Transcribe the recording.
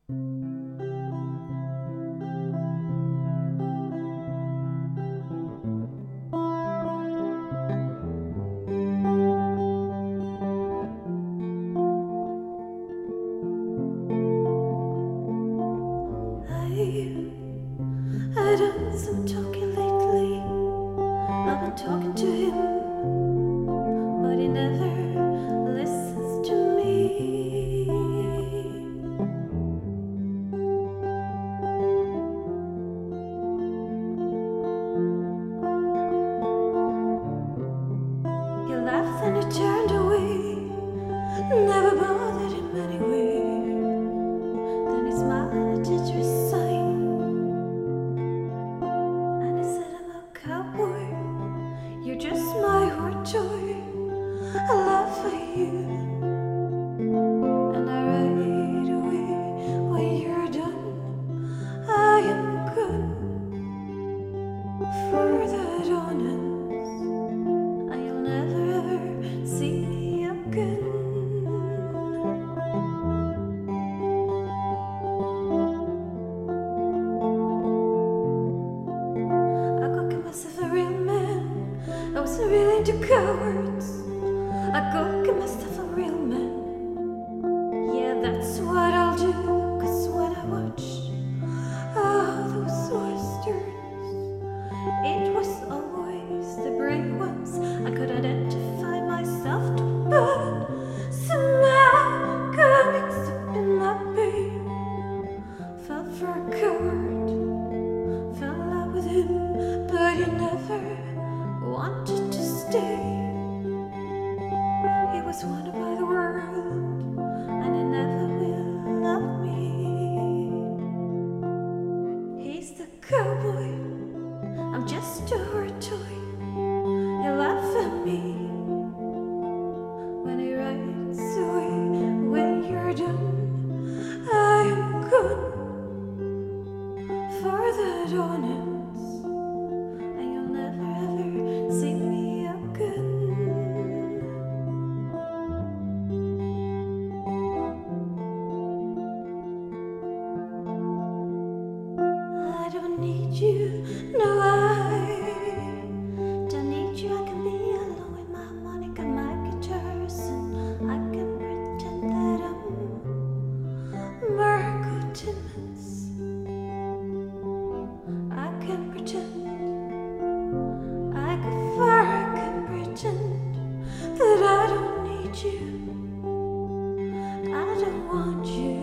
I've done some talking lately. I've been talking to him, but he never listens to me. He laughed and he turned away, never bothered him anyway. Then he smiled and he did resign, and he said, I'm a cowboy, you're just my heart joy, I love for you. And I ride away when you're done, I am gone for the dawnings, and you'll never ever see me again. Myself a real man, I wasn't really into cowards. I go get myself a real man. Yeah, that's what I'll do. Cause when I watched all those westerns, it was always the brave ones I could identify myself to. But somehow got mixed up in my pain, fell for a coward, fell in love with him, but he never wanted to stay. He was wanted by the world, and he never will love me. He's the cowboy, I'm just a hard toy. He laughs at me when he rides away. When you're done, I am gone for the dawnings, and you'll never ever see me again. I don't need you, no, I don't need you. I can be alone with my harmonica, my guitars, and I can pretend that I'm Margot Timmons. I can pretend, I go far, I can pretend that I don't need you, I don't want you.